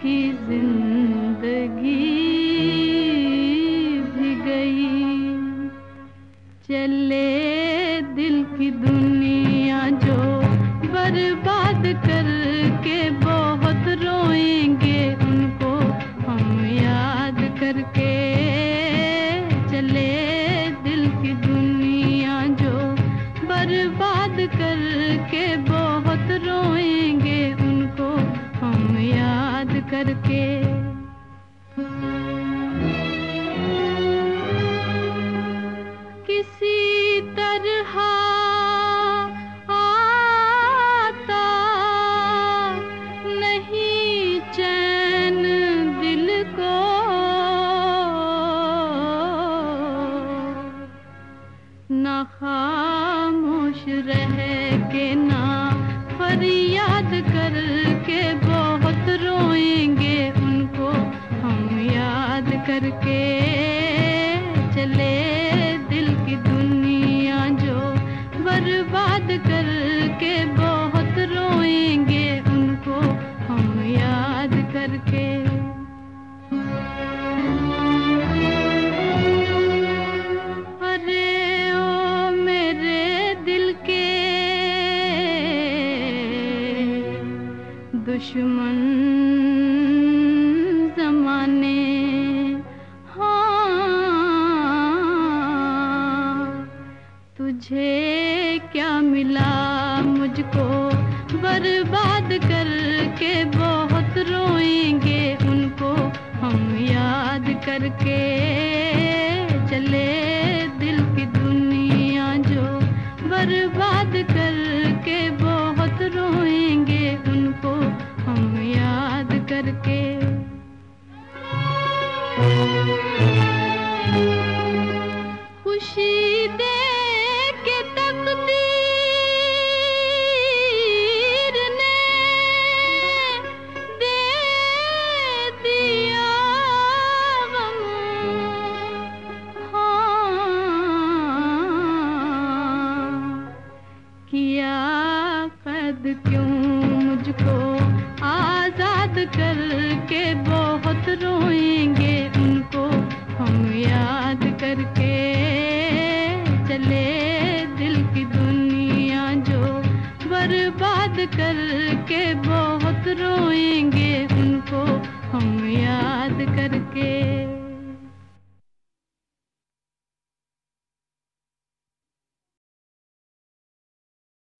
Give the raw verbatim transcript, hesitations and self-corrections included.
की जिंदगी भी गई। चले दिल की दुनिया जो बर्बाद करके बहुत रोएंगे उनको हम याद करके। चले दिल की दुनिया जो बर्बाद करके बहुत रोएंगे उनको हम याद करके। किसी तरह आता नहीं चैन दिल को, ना खामोश रह के ना फरियाद करके बहुत रोएंगे उनको हम याद करके। चले दिल की दुनिया जो बर्बाद करके बहुत रोएंगे उनको हम याद करके। अरे ओ मेरे दिल के दुश्मन ज़माने, हाँ तुझे क्या मिला मुझको बर्बाद करके बहुत रोएंगे उनको हम याद करके। चले दिल की दुनिया जो बर्बाद करके बहुत रोएंगे उनको हम याद करके। खुशी दे के तकदीर ने दे दिया गम, हाँ किया कैद क्यों मुझको आजाद करके बहुत रोएंगे उनको हम याद करके। चले दिल की दुनिया जो बर्बाद करके बहुत रोएंगे उनको हम याद करके।